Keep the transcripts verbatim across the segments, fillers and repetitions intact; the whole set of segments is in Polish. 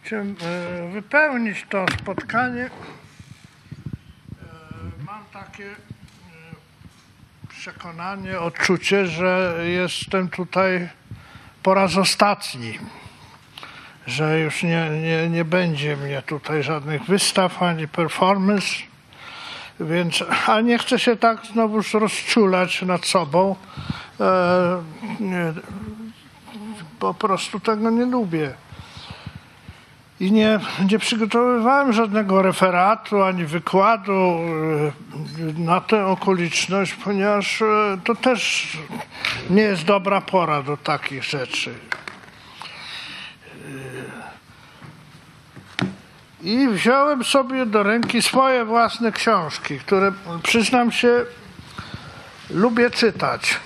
Chciałem wypełnić to spotkanie. Mam takie przekonanie, odczucie, że jestem tutaj po raz ostatni, że już nie, nie, nie będzie mnie tutaj żadnych wystaw ani performance, więc, a nie chcę się tak znowuż rozczulać nad sobą. E, nie, po prostu tego nie lubię. I nie, nie przygotowywałem żadnego referatu ani wykładu na tę okoliczność, ponieważ to też nie jest dobra pora do takich rzeczy. I wziąłem sobie do ręki swoje własne książki, które, przyznam się, lubię czytać.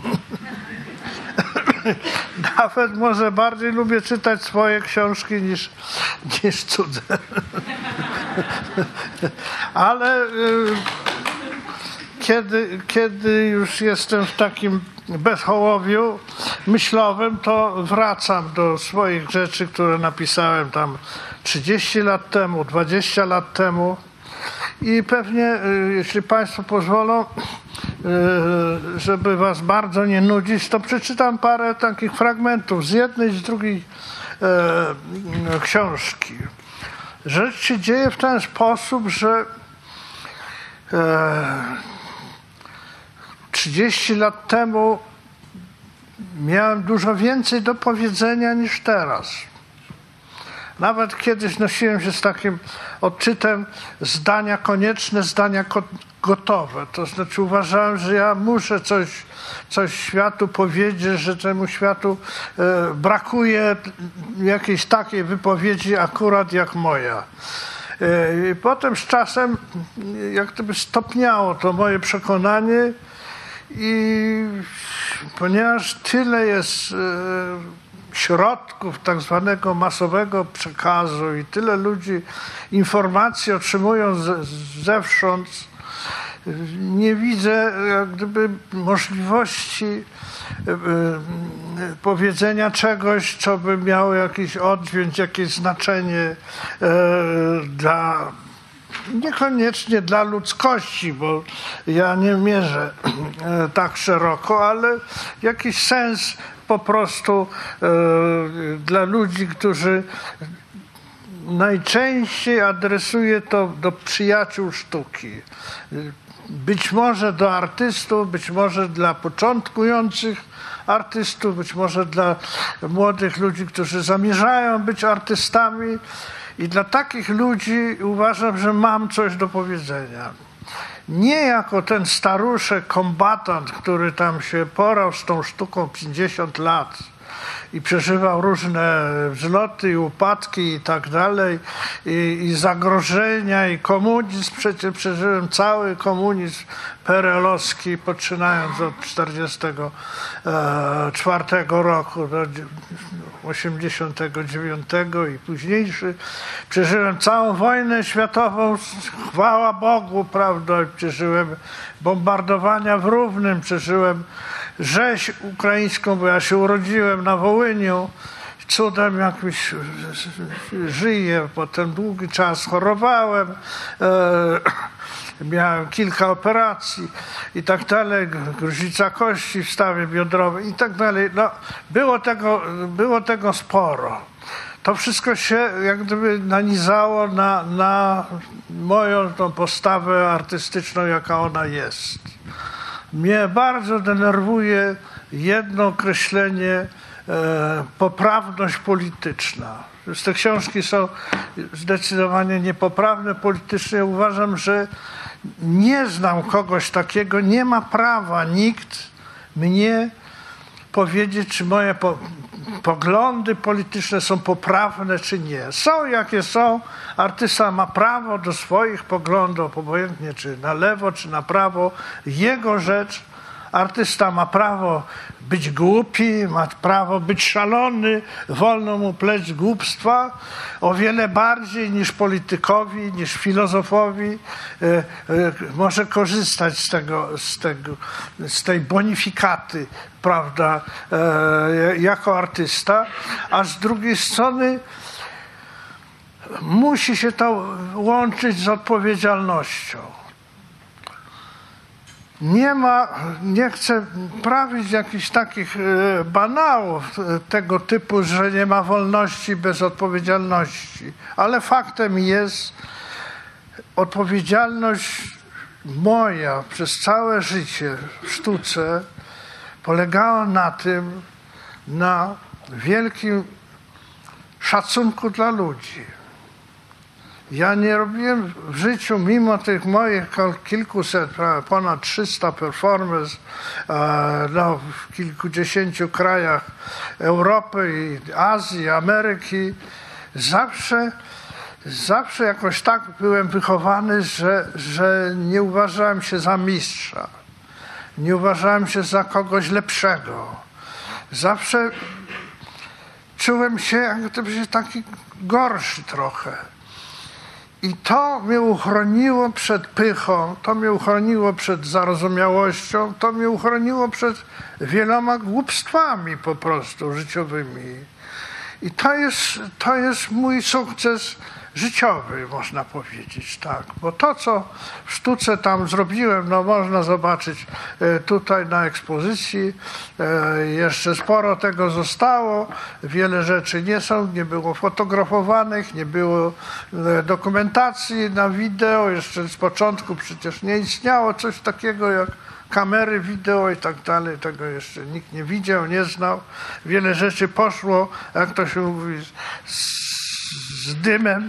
Nawet może bardziej lubię czytać swoje książki niż, niż cudze. Ale y, kiedy, kiedy już jestem w takim bezhołowiu myślowym, to wracam do swoich rzeczy, które napisałem tam trzydzieści lat temu, dwadzieścia lat temu. I pewnie, jeśli Państwo pozwolą, żeby Was bardzo nie nudzić, to przeczytam parę takich fragmentów z jednej i z drugiej e, książki. Rzecz się dzieje w ten sposób, że e, trzydzieści lat temu miałem dużo więcej do powiedzenia niż teraz. Nawet kiedyś nosiłem się z takim odczytem zdania konieczne, zdania gotowe. To znaczy uważałem, że ja muszę coś, coś światu powiedzieć, że temu światu e, brakuje jakiejś takiej wypowiedzi akurat jak moja. E, I potem z czasem jak gdyby stopniało to moje przekonanie i ponieważ tyle jest e, środków tak zwanego masowego przekazu i tyle ludzi informacji otrzymują z, zewsząd, nie widzę jak gdyby możliwości y, y, powiedzenia czegoś, co by miało jakiś oddźwięk, jakieś znaczenie y, dla, niekoniecznie dla ludzkości, bo ja nie mierzę y, tak szeroko, ale jakiś sens po prostu e, dla ludzi, którzy najczęściej adresuje to do przyjaciół sztuki. Być może do artystów, być może dla początkujących artystów, być może dla młodych ludzi, którzy zamierzają być artystami. I dla takich ludzi uważam, że mam coś do powiedzenia. Nie jako ten staruszek, kombatant, który tam się porał z tą sztuką pięćdziesiąt lat i przeżywał różne wzloty i upadki i tak dalej, i, i zagrożenia, i komunizm. Przecież przeżyłem cały komunizm peerelowski, poczynając od czterdziestego czwartego roku do osiemdziesiątego dziewiątego i późniejszy. Przeżyłem całą wojnę światową, chwała Bogu, prawda, przeżyłem bombardowania w Równym, przeżyłem rzeź ukraińską, bo ja się urodziłem na Wołyniu, cudem jakimś żyję, potem długi czas chorowałem, e, miałem kilka operacji i tak dalej, gruźlica kości w stawie biodrowej i tak dalej. No, było tego, było tego sporo. To wszystko się jak gdyby nanizało na, na moją tą postawę artystyczną, jaka ona jest. Mnie bardzo denerwuje jedno określenie e, poprawność polityczna. Te książki są zdecydowanie niepoprawne politycznie. Uważam, że nie znam kogoś takiego, nie ma prawa nikt mnie powiedzieć, czy moje po, poglądy polityczne są poprawne, czy nie. Są jakie są. Artysta ma prawo do swoich poglądów, obojętnie czy na lewo, czy na prawo. Jego rzecz. Artysta ma prawo być głupi, ma prawo być szalony, wolno mu pleć głupstwa, o wiele bardziej niż politykowi, niż filozofowi e, e, może korzystać z tego, z tego, z tej bonifikaty, prawda, e, jako artysta, a z drugiej strony musi się to łączyć z odpowiedzialnością. Nie ma, nie chcę prawić jakichś takich banałów tego typu, że nie ma wolności bez odpowiedzialności, ale faktem jest, odpowiedzialność moja przez całe życie w sztuce polegała na tym, na wielkim szacunku dla ludzi. Ja nie robiłem w życiu, mimo tych moich kilkuset, ponad trzysta performance no, w kilkudziesięciu krajach Europy i Azji, Ameryki, zawsze, zawsze jakoś tak byłem wychowany, że, że nie uważałem się za mistrza. Nie uważałem się za kogoś lepszego. Zawsze czułem się jak gdyby taki gorszy trochę. I to mnie uchroniło przed pychą, to mnie uchroniło przed zarozumiałością, to mnie uchroniło przed wieloma głupstwami po prostu życiowymi. I to jest, to jest mój sukces życiowy, można powiedzieć, tak. Bo to, co w sztuce tam zrobiłem, no można zobaczyć tutaj na ekspozycji. Jeszcze sporo tego zostało. Wiele rzeczy nie są, nie było fotografowanych, nie było dokumentacji na wideo. Jeszcze z początku przecież nie istniało coś takiego jak kamery, wideo i tak dalej. Tego jeszcze nikt nie widział, nie znał. Wiele rzeczy poszło, jak to się mówi, z, z dymem.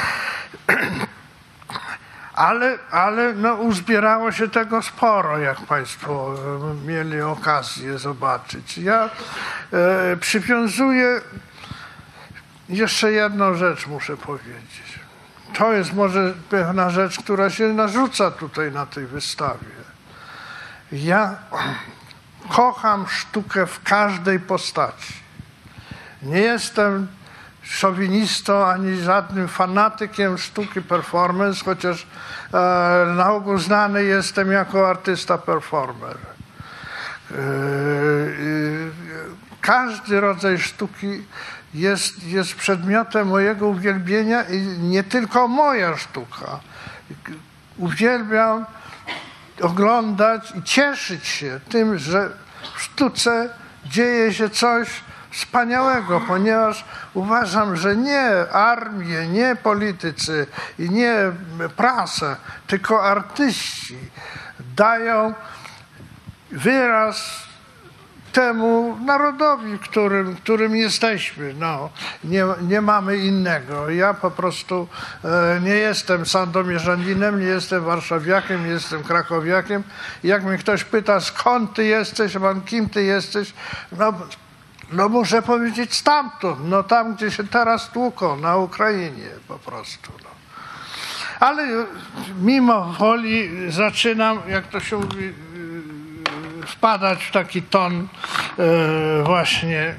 Ale, ale no, uzbierało się tego sporo, jak Państwo mieli okazję zobaczyć. Ja e, przywiązuję, jeszcze jedną rzecz muszę powiedzieć. To jest może pewna rzecz, która się narzuca tutaj na tej wystawie. Ja kocham sztukę w każdej postaci. Nie jestem szowinistą ani żadnym fanatykiem sztuki performance, chociaż e, na ogół znany jestem jako artysta performer. E, e, każdy rodzaj sztuki jest, jest przedmiotem mojego uwielbienia i nie tylko moja sztuka. Uwielbiam oglądać i cieszyć się tym, że w sztuce dzieje się coś wspaniałego, ponieważ uważam, że nie armie, nie politycy i nie prasa, tylko artyści dają wyraz temu narodowi, którym, którym jesteśmy. No, nie, nie mamy innego. Ja po prostu e, nie jestem sandomierzaninem, nie jestem warszawiakiem, nie jestem krakowiakiem. Jak mnie ktoś pyta, skąd ty jesteś, pan kim ty jesteś, no, no muszę powiedzieć stamtąd, no tam, gdzie się teraz tłuką, na Ukrainie po prostu. No. Ale mimo woli zaczynam, jak to się mówi, wpadać w taki ton e, właśnie e,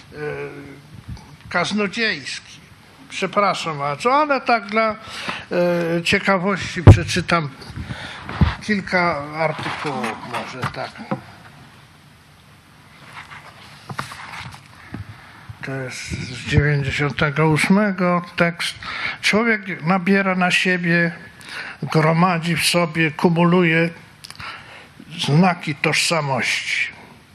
kaznodziejski. Przepraszam bardzo, ale tak dla e, ciekawości przeczytam kilka artykułów może, tak. To jest z dziewięćdziesiątego ósmego tekst. Człowiek nabiera na siebie, gromadzi w sobie, kumuluje znaki tożsamości.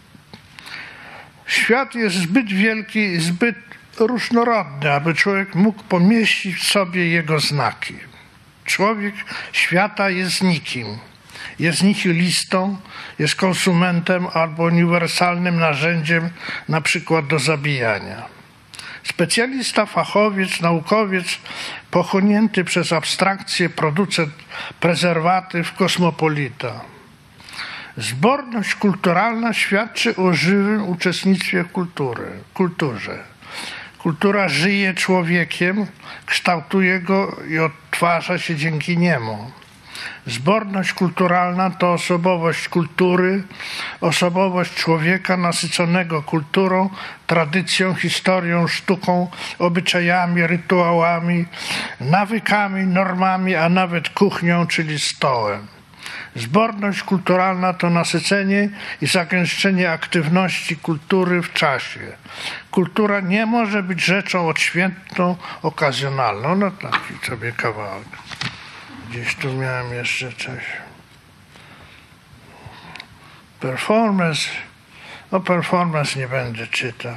Świat jest zbyt wielki i zbyt różnorodny, aby człowiek mógł pomieścić w sobie jego znaki. Człowiek świata jest nikim. Jest nihilistą, jest konsumentem albo uniwersalnym narzędziem, na przykład do zabijania. Specjalista, fachowiec, naukowiec, pochłonięty przez abstrakcję, producent prezerwatyw, kosmopolita. Zborność kulturalna świadczy o żywym uczestnictwie w kultury, kulturze. Kultura żyje człowiekiem, kształtuje go i odtwarza się dzięki niemu. Zborność kulturalna to osobowość kultury, osobowość człowieka nasyconego kulturą, tradycją, historią, sztuką, obyczajami, rytuałami, nawykami, normami, a nawet kuchnią, czyli stołem. Zborność kulturalna to nasycenie i zagęszczenie aktywności kultury w czasie. Kultura nie może być rzeczą odświętną, okazjonalną. No taki sobie kawałek. Gdzieś tu miałem jeszcze coś. Performance. O performance nie będę czytał.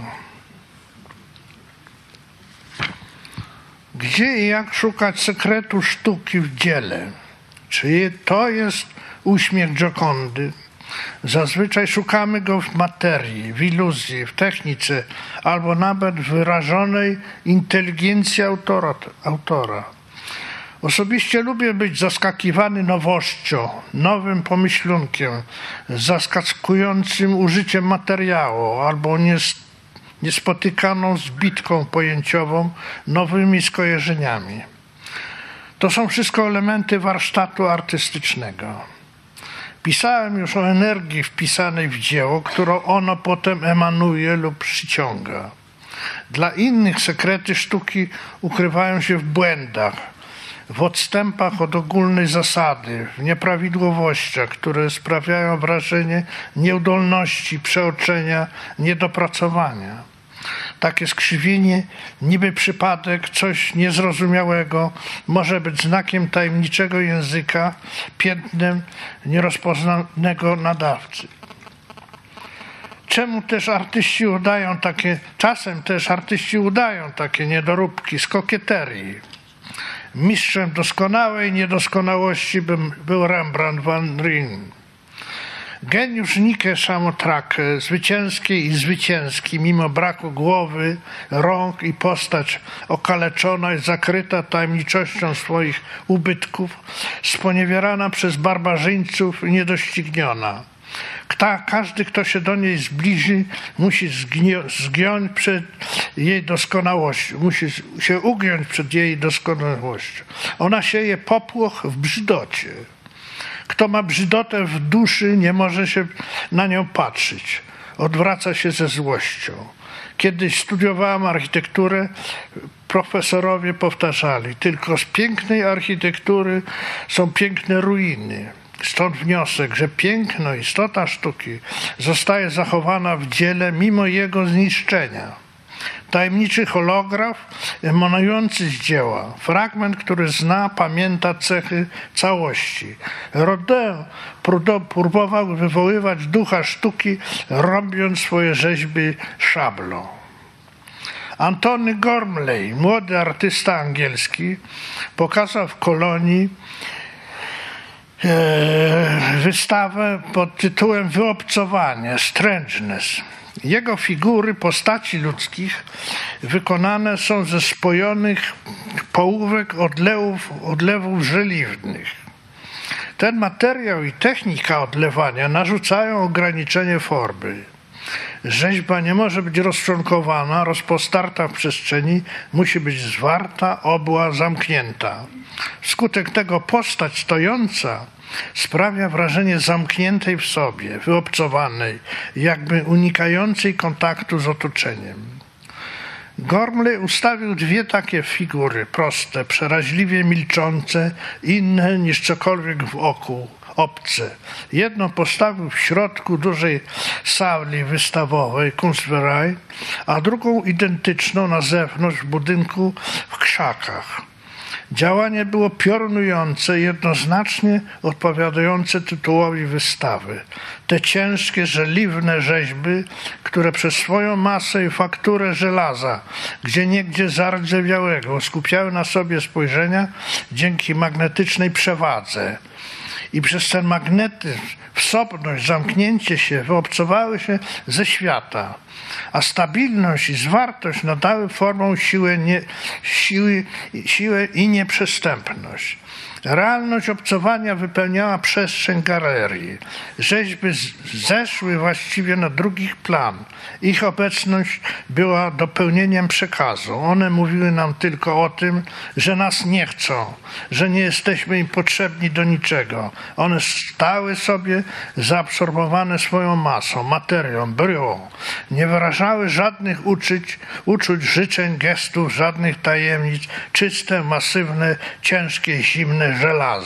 Gdzie i jak szukać sekretu sztuki w dziele? Czy to jest uśmiech Giocondy? Zazwyczaj szukamy go w materii, w iluzji, w technice, albo nawet w wyrażonej inteligencji autora. autora. Osobiście lubię być zaskakiwany nowością, nowym pomyślunkiem, zaskakującym użyciem materiału albo niespotykaną zbitką pojęciową, nowymi skojarzeniami. To są wszystko elementy warsztatu artystycznego. Pisałem już o energii wpisanej w dzieło, którą ono potem emanuje lub przyciąga. Dla innych sekrety sztuki ukrywają się w błędach, w odstępach od ogólnej zasady, w nieprawidłowościach, które sprawiają wrażenie nieudolności, przeoczenia, niedopracowania. Takie skrzywienie, niby przypadek, coś niezrozumiałego, może być znakiem tajemniczego języka, piętnem nierozpoznanego nadawcy. Czemu też artyści udają takie, czasem też artyści udają takie niedoróbki z kokieterii. Mistrzem doskonałej niedoskonałości był Rembrandt van Rijn. Geniusz Nike Samothrake, zwycięski i zwycięski, mimo braku głowy, rąk i postać okaleczona i zakryta tajemniczością swoich ubytków, sponiewierana przez barbarzyńców i niedościgniona. Kta, każdy, kto się do niej zbliży, musi zgiąć przed jej doskonałością, musi się ugiąć przed jej doskonałością. Ona sieje popłoch w brzydocie. Kto ma brzydotę w duszy, nie może się na nią patrzeć. Odwraca się ze złością. Kiedyś studiowałem architekturę, profesorowie powtarzali, tylko z pięknej architektury są piękne ruiny. Stąd wniosek, że piękno, istota sztuki zostaje zachowana w dziele mimo jego zniszczenia. Tajemniczy holograf emanujący z dzieła, fragment, który zna, pamięta cechy całości. Rodin próbował wywoływać ducha sztuki, robiąc swoje rzeźby szablą. Antony Gormley, młody artysta angielski, pokazał w Kolonii wystawę pod tytułem Wyobcowanie, Strangeness. Jego figury postaci ludzkich wykonane są ze spojonych połówek odlewów, odlewów żeliwnych. Ten materiał i technika odlewania narzucają ograniczenie formy. Rzeźba nie może być rozczłonkowana, rozpostarta w przestrzeni, musi być zwarta, obła, zamknięta. Wskutek tego postać stojąca sprawia wrażenie zamkniętej w sobie, wyobcowanej, jakby unikającej kontaktu z otoczeniem. Gormley ustawił dwie takie figury, proste, przeraźliwie milczące, inne niż cokolwiek w oku, obce. Jedną postawił w środku dużej sali wystawowej, Kunstverein, a drugą identyczną na zewnątrz w budynku w krzakach. Działanie było piorunujące, jednoznacznie odpowiadające tytułowi wystawy. Te ciężkie, żeliwne rzeźby, które przez swoją masę i fakturę żelaza, gdzieniegdzie zardzewiałego, skupiały na sobie spojrzenia dzięki magnetycznej przewadze. I przez ten magnetyzm, wsobność, zamknięcie się wyobcowały się ze świata, a stabilność i zwartość nadały formą siłę, nie, siły, siłę i nieprzestępność. Realność obcowania wypełniała przestrzeń galerii. Rzeźby zeszły właściwie na drugi plan. Ich obecność była dopełnieniem przekazu. One mówiły nam tylko o tym, że nas nie chcą, że nie jesteśmy im potrzebni do niczego. One stały sobie zaabsorbowane swoją masą, materią, bryłą. Nie wyrażały żadnych uczuć, uczuć, życzeń, gestów, żadnych tajemnic. Czyste, masywne, ciężkie, zimne żelazo.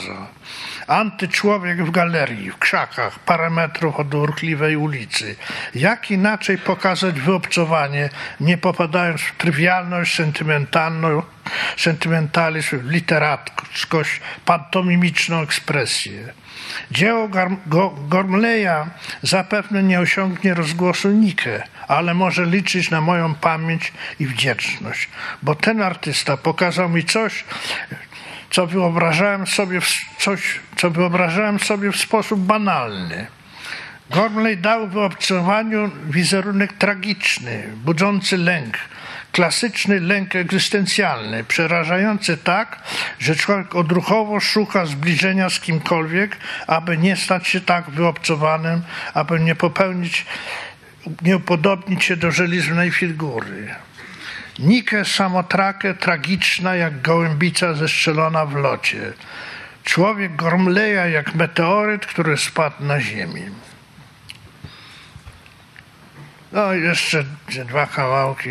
Antyczłowiek w galerii, w krzakach, parę metrów od urchliwej ulicy. Jak inaczej pokazać wyobcowanie, nie popadając w trywialność, sentymentalną, sentymentalizm, literackość, pantomimiczną ekspresję. Dzieło Gormleya zapewne nie osiągnie rozgłosu Nike, ale może liczyć na moją pamięć i wdzięczność, bo ten artysta pokazał mi coś, co wyobrażałem sobie w, coś, co wyobrażałem sobie w sposób banalny. Gormley dał wyobcowaniu wizerunek tragiczny, budzący lęk, klasyczny lęk egzystencjalny, przerażający tak, że człowiek odruchowo szuka zbliżenia z kimkolwiek, aby nie stać się tak wyobcowanym, aby nie popełnić, nie upodobnić się do żeliznej figury. Nike samotrakę, tragiczna jak gołębica zestrzelona w locie. Człowiek Gormleya jak meteoryt, który spadł na ziemię. No i jeszcze dwa kawałki.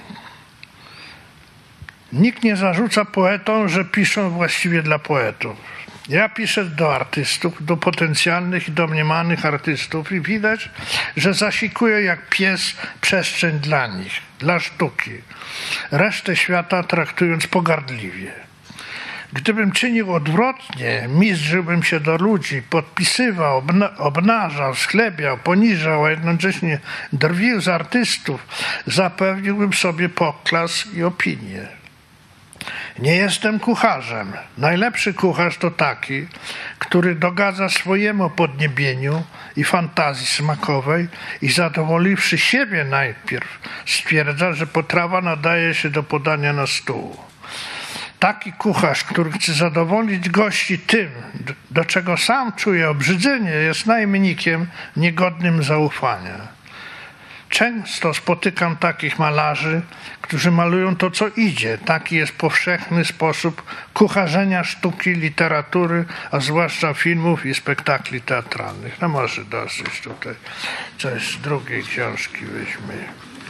Nikt nie zarzuca poetom, że piszą właściwie dla poetów. Ja piszę do artystów, do potencjalnych i domniemanych artystów i widać, że zasikuję jak pies przestrzeń dla nich, dla sztuki. Resztę świata traktując pogardliwie. Gdybym czynił odwrotnie, mistrzyłbym się do ludzi, podpisywał, obnażał, schlebiał, poniżał, a jednocześnie drwił z artystów, zapewniłbym sobie poklask i opinię. Nie jestem kucharzem. Najlepszy kucharz to taki, który dogadza swojemu podniebieniu i fantazji smakowej i zadowoliwszy siebie najpierw stwierdza, że potrawa nadaje się do podania na stół. Taki kucharz, który chce zadowolić gości tym, do czego sam czuje obrzydzenie, jest najemnikiem niegodnym zaufania. Często spotykam takich malarzy, którzy malują to, co idzie. Taki jest powszechny sposób kucharzenia sztuki, literatury, a zwłaszcza filmów i spektakli teatralnych. No może dosyć tutaj coś z drugiej książki weźmy.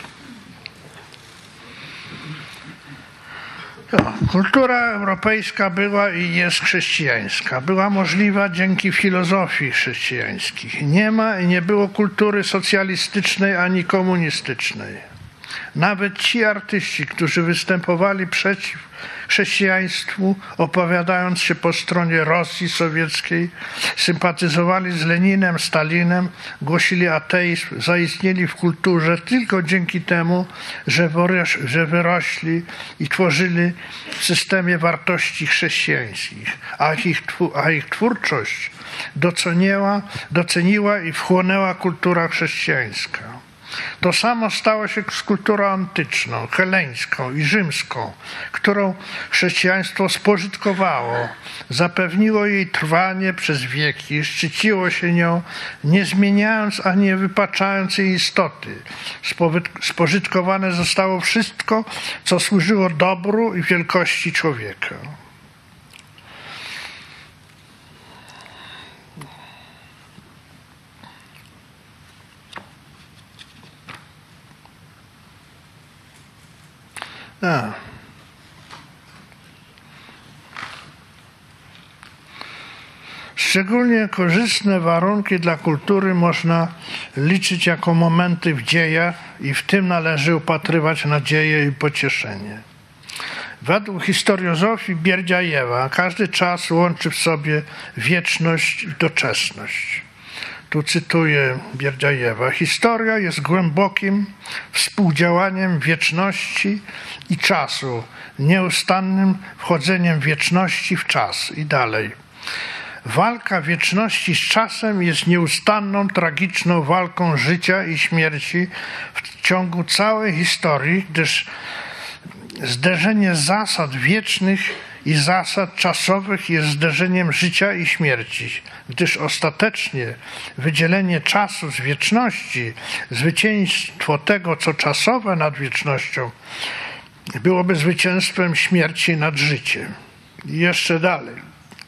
No, kultura europejska była i jest chrześcijańska. Była możliwa dzięki filozofii chrześcijańskich. Nie ma i nie było kultury socjalistycznej ani komunistycznej. Nawet ci artyści, którzy występowali przeciw chrześcijaństwu, opowiadając się po stronie Rosji sowieckiej, sympatyzowali z Leninem, Stalinem, głosili ateizm, zaistnieli w kulturze tylko dzięki temu, że, wyroś, że wyrośli i tworzyli w systemie wartości chrześcijańskich, a ich, a ich twórczość doceniła, doceniła i wchłonęła kultura chrześcijańska. To samo stało się z kulturą antyczną, heleńską i rzymską, którą chrześcijaństwo spożytkowało, zapewniło jej trwanie przez wieki, szczyciło się nią, nie zmieniając ani nie wypaczając jej istoty. Spożytkowane zostało wszystko, co służyło dobru i wielkości człowieka. A. Szczególnie korzystne warunki dla kultury można liczyć jako momenty w dziejach i w tym należy upatrywać nadzieję i pocieszenie. Według historiozofii Bierdziajewa każdy czas łączy w sobie wieczność i doczesność. Tu cytuję Bierdziajewa. Historia jest głębokim współdziałaniem wieczności i czasu, nieustannym wchodzeniem wieczności w czas. I dalej. Walka wieczności z czasem jest nieustanną, tragiczną walką życia i śmierci w ciągu całej historii, gdyż zderzenie zasad wiecznych i zasad czasowych jest zderzeniem życia i śmierci, gdyż ostatecznie wydzielenie czasu z wieczności, zwycięstwo tego, co czasowe nad wiecznością, byłoby zwycięstwem śmierci nad życiem. I jeszcze dalej.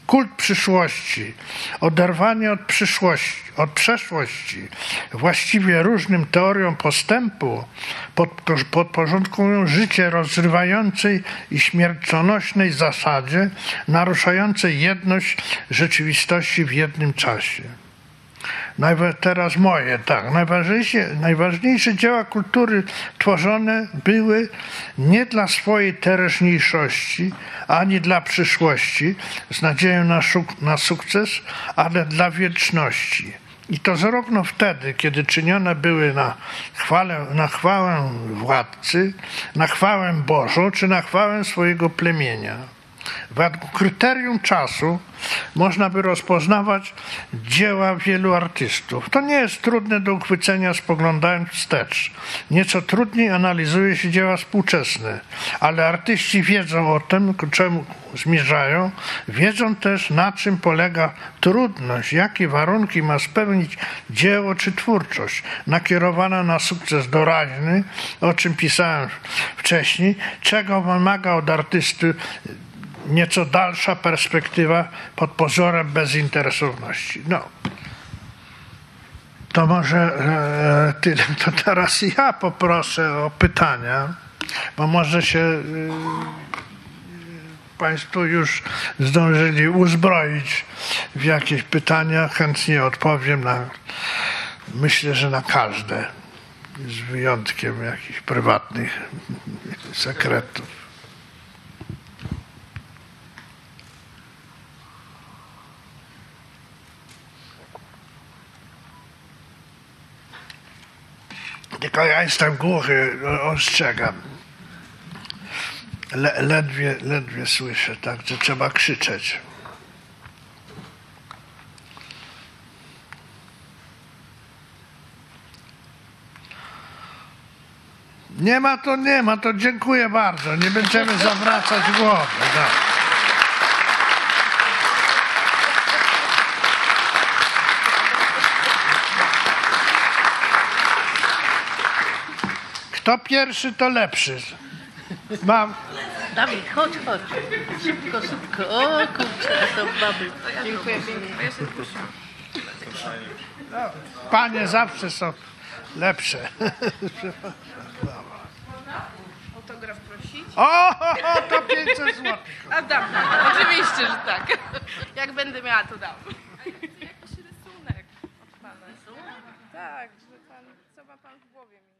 kult przyszłości, oderwanie od przyszłości, od przeszłości, właściwie różnym teoriom postępu, podporządkują życie rozrywającej i śmiercionośnej zasadzie, naruszającej jedność rzeczywistości w jednym czasie. Teraz moje, tak. Najważniejsze, najważniejsze dzieła kultury tworzone były nie dla swojej teraźniejszości, ani dla przyszłości, z nadzieją na, na sukces, ale dla wieczności. I to zarówno wtedy, kiedy czynione były na chwałę, na chwałę władcy, na chwałę Bożą, czy na chwałę swojego plemienia. Według kryterium czasu można by rozpoznawać dzieła wielu artystów. To nie jest trudne do uchwycenia, spoglądając wstecz. Nieco trudniej analizuje się dzieła współczesne, ale artyści wiedzą o tym, ku czemu zmierzają, wiedzą też, na czym polega trudność, jakie warunki ma spełnić dzieło czy twórczość nakierowana na sukces doraźny, o czym pisałem wcześniej, czego wymaga od artysty nieco dalsza perspektywa pod pozorem bezinteresowności. No. To może e, tyle. To teraz ja poproszę o pytania, bo może się e, Państwo już zdążyli uzbroić w jakieś pytania. Chętnie odpowiem na, myślę, że na każde, z wyjątkiem jakichś prywatnych sekretów. Tylko ja jestem głuchy, ostrzegam. Le, ledwie, ledwie słyszę, tak, że trzeba krzyczeć. Nie ma to, nie ma to, dziękuję bardzo. Nie będziemy zawracać głowy. No. Kto pierwszy, to lepszy. Mam. Dawid, chodź, chodź. Szybko, szybko. O kurczę, to baby. Dziękuję pięknie. No, panie zawsze są lepsze. Autograf prosić? O, o, o, to pięćset złotych. A dam, oczywiście, że tak. Jak będę miała, to dam. A jakiś rysunek od pana. Tak, że pan, co ma pan w głowie?